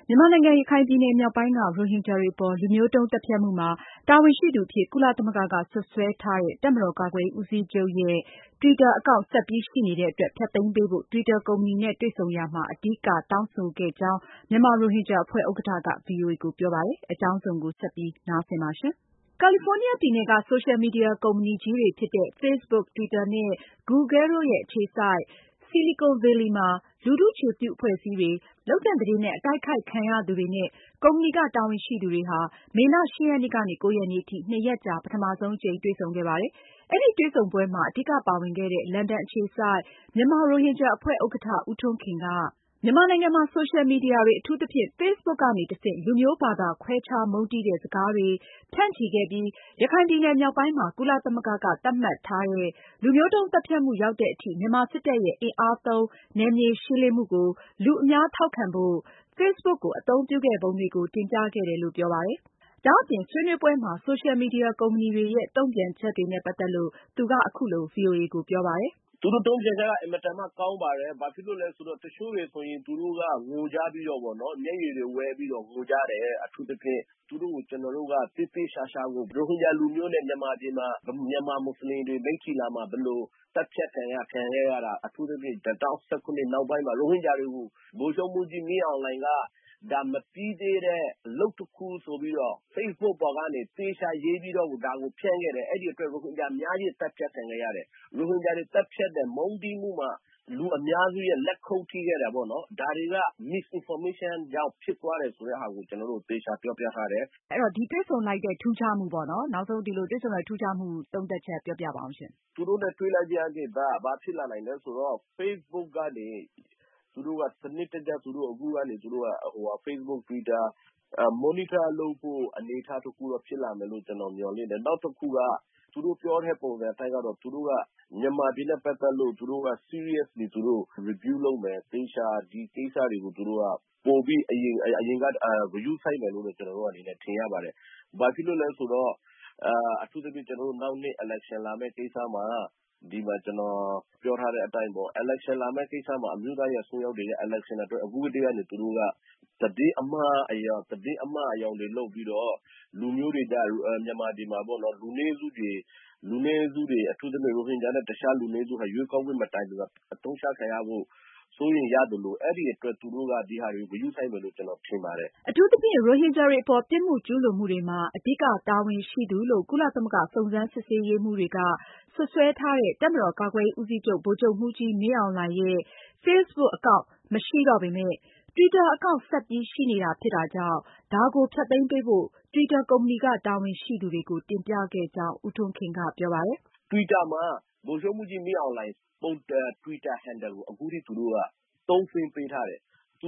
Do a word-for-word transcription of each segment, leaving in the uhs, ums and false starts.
မြန်မာနိုင်ငံရခိုင်ပြည်နယ်မြောက်ပိုင်းက ရိုဟင်ဂျာတွေအပေါ် လူမျိုးတုန်းသတ်ဖြတ်မှုမှာ တာဝန်ရှိသူအဖြစ် ကုလသမဂ္ဂက စွပ်စွဲထားတဲ့ တပ်မတော်ကာကွယ်ရေးဦးစီးချုပ်ရဲ့ Twitter အကောင့် ဆက်ပြီးရှိနေတဲ့အတွက် ဖျက်သိမ်းပေးဖို့ Twitter ကုမ္ပဏီနဲ့ တွေ့ဆုံရာမှာ အဓိက တောင်းဆိုခဲ့ကြောင်း မြန်မာရိုဟင်ဂျာအဖွဲ့ ဥက္ကဌက ဗွီအိုအေကိုပြောပါတယ်။ အကြောင်းစုံကို မအင်ကြင်းနိုင်က ဆက်ပြီးတင်ပြမှာပါ။ ကာလီဖိုးနီးယားပြည်နယ်က ဆိုရှယ်မီဒီယာကုမ္ပဏီကြီးတွေဖြစ်တဲ့ Facebook, Twitter နဲ့ Google တို့ရဲ့ အခြေစိုက် Silicon Valley မှာ လူထုအခြေပြုအဖွဲ့အစည်းတွေ၊ လုပ်ကြံသတင်းနဲ့ အတိုက်ခိုက်ခံရသူတွေနဲ့ ကုမ္ပဏီက တာဝန်ရှိသူတွေဟာ မေလ ၈ ရက်နေ့ကနေ ၉ ရက်နေ့ထိ နှစ်ရက်ကြာ ပထမဆုံးအကြိမ်တွေ့ဆုံခဲ့ပါတယ်။ အဲဒီတွေ့ဆုံပွဲမှာ အဓိကပါဝင်ခဲ့တဲ့ လန်ဒန်အခြေစိုက် မြန်မာရိုဟင်ဂျာအဖွဲ့ ဥက္ကဌ ဦးထွန်းခင်က မြန်မာနိုင်ငံမှာ ဆိုရှယ်မီဒီယာတွေ အထူးသဖြင့် Facebook ကနေတဆင့် လူမျိုးဘာသာခွဲခြားမုန်းတီးတဲ့ စကားတွေ ဖြန့်ချီခဲ့ပြီး ရခိုင်ပြည်နယ်မြောက်ပိုင်းမှာ ကုလသမဂ္ဂက သတ်မှတ်ထားတဲ့ လူမျိုးတုန်းသတ်ဖြတ်မှုရောက်တဲ့အထိ မြန်မာစစ်တပ်ရဲ့ အင်အားသုံး နယ်မြေရှင်းလင်းမှုကို လူအများထောက်ခံဖို့ Facebook ကို အသုံးပြုခဲ့ပုံတွေကို တင်ပြခဲ့တယ်လို့ ပြောပါတယ်။ ဒါအပြင် ဆွေးနွေးပွဲမှာ ဆိုရှယ်မီဒီယာကုမ္ပဏီတွေရဲ့ တုန့်ပြန်ချက်တွေနဲ့ ပတ်သက်လို့ သူကအခုလို ဗွီအိုအေကိုပြောပါတယ်။ "သူတို့တုံ့ပြန်ချက်က အင်မတန်မှကောင်းပါတယ်။ ဘာဖြစ်လို့လဲဆိုတော့ တချို့တွေဆိုရင် သူတို့ကငိုကြပြီးတော့ မျက်ရည်တွေဝဲပြီးတော့ ငိုကြတယ်။ အထူးသဖြင့် သူတို့ကို ကျနော်တို့က သေသေချာချာကို ရိုဟင်ဂျာလူမျိုးနဲ့ မြန်မာပြည်မှာ မြန်မာမွတ်စလင်တွေ မိတ္ထီလာမှာ ဘယ်လိုသတ်ဖြတ်ခံခဲ့ရတာ အထူးသဖြင့် ၂၀၁၇ နောက်ပိုင်းမှာ ရိုဟင်ဂျာတွေကို ဗိုလ်ချုပ်မှူးကြီးမင်းအောင်လှိုင်က ဒါမပြီးသေးတဲ့အလုပ်တခုဆိုပြီးတော့ Facebook ပေါ်ကနေ သေချာရေးပြီးတော့ ဒါကိုဖြန့်ခဲ့တယ်။ အဲဒီအတွက် ရိုဟင်ဂျာအများကြီးသတ်ဖြတ်ခံခဲ့ရတယ်။ ရိုဟင်ဂျာတွေသတ်ဖြတ်တဲ့ မုန်းတီးမှုမှာ လူအများစုရဲ့လက်ခုပ်ထိခဲ့တယ်ပေါ့နော်။ ဒါတွေက Misinformation ကြောင့်ဖြစ်သွားတယ်ဆိုတာကို ကျနော်တို့ သေချာပြောပြထားတယ်။" အဲဒီတော့ ဒီတွေ့ဆုံလိုက်တဲ့ ထူးခြားမှုပေါ့နော် နောက်ဆုံးဒီလိုတွေ့ဆုံတဲ့ ထူးခြားမှု သုံးသပ်ချက်ပြောပြပါဦးရှင့်။ "သူတို့နဲ့တွေ့လိုက်ခြင်းအားဖြင့် ဘာဖြစ်လာနိုင်လဲဆိုတော့ Facebook ကနေ သူတို့က စနစ်တကျ အခုကနေ Facebook, Twitter Monitor လုပ်ဖို့အနေအထားတခုတော့ ဖြစ်လာမယ်လို့ ကျနော်မျှော်လင့်တယ်။ နောက်တခုက သူတို့ပြောတဲ့ပုံစံအတိုင်းကတော့ သူတို့က မြန်မာပြည်နဲ့ ပတ်သက်လို့ သူတို့က seriously သူတို့ review လုပ်မယ်။ သေချာဒီကိစ္စတွေကို သူတို့က ပိုပြီးအရင်ကထက် ဂရုစိုက်မယ်လို့ ကျနော်တို့အနေနဲ့ ထင်ရပါတယ်။ ဘာဖြစ်လို့လဲဆိုတော့ အထူးသဖြင့် ကျနော်တို့ နောက်နှစ် election လာမယ့်ကိစ္စမှာ ဒီမှာကျနော်ပြောထားတဲ့အတိုင်းပေါ့ election လာမယ့်ကိစ္စမှာ အမျိုးသားရေးအစွန်းရောက်တွေရဲ့ election အတွက် အခုကတည်းကနေ သူတို့က သတင်းအမှားအယောင်တွေလုပ်ပြီးတော့ လူမျိုးတွေကြား မြန်မာပြည်မှာပေါ့နော် လူနည်းစုတွေ အထူးသဖြင့် ရိုဟင်ဂျာနဲ့ တခြားလူနည်းစုတွေ ရွေးကောက်ပွဲမတိုင်ခင်မှာ အသုံးချခံရဖို့ စိုးရိမ်ရသလို အဲဒီအတွက် သူတို့က ဒါတွေကို ဂရုစိုက်မယ်လို့ ကျနော်ထင်ပါတယ်။" အထူးသဖြင့် ရိုဟင်ဂျာတွေအပေါ် ပြစ်မှုကျူးလွန်မှုတွေမှာ အဓိကတာဝန်ရှိသူလို့ ကုလသမဂ္ဂစုံစမ်းစစ်ဆေးရေးမှူးတွေက စွပ်စွဲထားတဲ့ တပ်မတော်ကာကွယ်ရေးဦးစီးချုပ် ဗိုလ်ချုပ်မှူးကြီးမင်းအောင်လှိုင်ရဲ့ Facebook အကောင့် မရှိတော့ပေမယ့် Twitter အကောင့် ဆက်ပြီးရှိနေတာဖြစ်တာကြောင့် ဒါကိုဖျက်သိမ်းပေးဖို့ Twitter ကုမ္ပဏီက တာဝန်ရှိသူတွေကို တင်ပြခဲ့ကြောင်း ဦးထွန်းခင်ကပြောပါတယ်။ "Twitter မှာ ဗိုလ်ချုပ်မှူးကြီးမင်းအောင်လှိုင် Twitter handle ကို အခုထိသူတို့က သုံးစွဲပေးထားတယ်။ သူ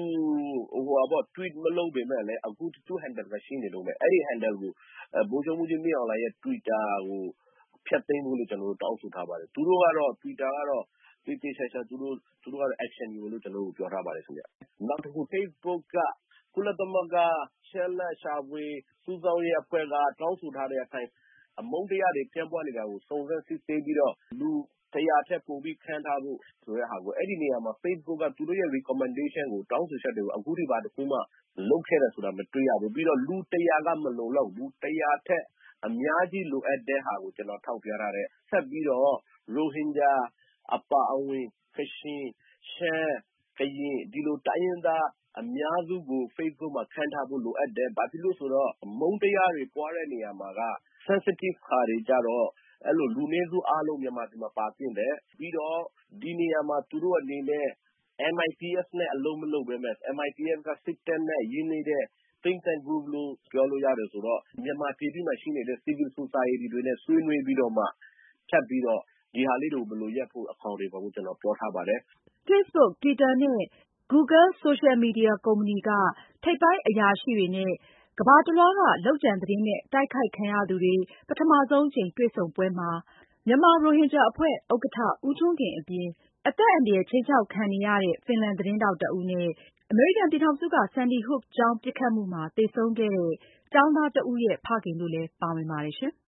tweet မလုပ်ပေမယ့်လည်း အခုသူ့ handle ကရှိနေတုန်းပဲ။ အဲဒီ handle ကို ဗိုလ်ချုပ်မှူးကြီးမင်းအောင်လှိုင်ရဲ့ Twitter ကို ဖျက်သိမ်းဖို့ ကျနော်တို့ တောင်းဆိုထားပါတယ်။ သူတို့ကတော့ Twitter ကတော့ သေသေချာချာ သူတို့ action ယူမယ်လို့ ကျနော်တို့ကို ပြောထားပါတယ်ခင်ဗျ။ နောက်တခု Facebook က ကုလသမဂ္ဂ အချက်အလက်ရှာဖွေစုဆောင်းရေးအဖွဲ့က တောင်းဆိုထားတဲ့အတိုင်း အမုန်းတရားတွေပြန့်ပွားနေတာကို စုံစမ်းစစ်ဆေးပြီးတော့ လူ ၁၀၀ ထက်ပိုပြီးဖမ်းထားဖို့ ဆိုတဲ့ဟာကို အဲဒီနေရာမှာ Facebook က သူတို့ရဲ့ recommendation ကို တောင်းဆိုချက်တွေကို အခုထိဘာတခုမှ လုပ်ခဲ့တယ်ဆိုတာ မတွေ့ရဘူး။ ပြီးတော့ လူ ၁၀၀ က မလုံလောက်ဘူး။ ၁၀၀ ထက်အများကြီးလိုအပ်တဲ့ဟာကို ကျနော်ထောက်ပြထားတယ်။ ဆက်ပြီးတော့ ရိုဟင်ဂျာအပါအဝင် ကချင်၊ ရှမ်း၊ ကရင် ဒီလိုတိုင်းရင်းသားအများစုကို Facebook မှာ ခန့်ထားဖို့လိုအပ်တယ်။ ဘာဖြစ်လို့လဲဆိုတော့ အမုန်းတရားတွေပွားတဲ့နေရာမှာက sensitive ဟာတွေကျတော့ လူနည်းစုအားလုံး မြန်မာပြည်မှာ ပါသင့်တယ်။ ပြီးတော့ ဒီနေရာမှာ သူတို့အနေနဲ့ M I T S နဲ့ အလုပ်မလုပ်ပဲနဲ့ M I T S က စစ်တပ်နဲ့ရင်းနှီးတဲ့ think tank group လို့ပြောလို့ရတယ်ဆိုတော့ မြန်မာပြည်တွင်းမှာရှိနေတဲ့ Civil Society တွေနဲ့ ဆွေးနွေးပြီးတော့မှ ထပ်ပြီးတော့ ဒီဟာလေးတွေကို ဘယ်လိုရပ်ဖို့ အကောင်အထည်ဖော်ဖို့ ကျနော်ပြောထားပါတယ်။" Facebook, Twitter နဲ့ Google ဆိုရှယ်မီဒီယာကုမ္ပဏီက ထိပ်ပိုင်းအရာရှိတွေနဲ့ ကမ္ဘာတလွှားက လုပ်ကြံသတင်းနဲ့ အတိုက်ခိုက်ခံရသူတွေ ပထမဆုံးအကြိမ်တွေ့ဆုံပွဲမှာ မြန်မာရိုဟင်ဂျာအဖွဲ့ ဥက္ကဌ ဦးထွန်းခင်အပြင် အသက်အန္တရာယ်ခြိမ်းခြောက်ခံနေရတဲ့ ဖင်လန်သတင်းထောက်တဦးနဲ့ အမေရိကန်ပြည်ထောင်စုက Sandy Hook ကျောင်းပစ်ခတ်မှုမှာ သေဆုံးခဲ့တဲ့ ကျောင်းသားတဦးရဲ့ ဖခင်တို့လည်း ပါဝင်ပါတယ်ရှင်။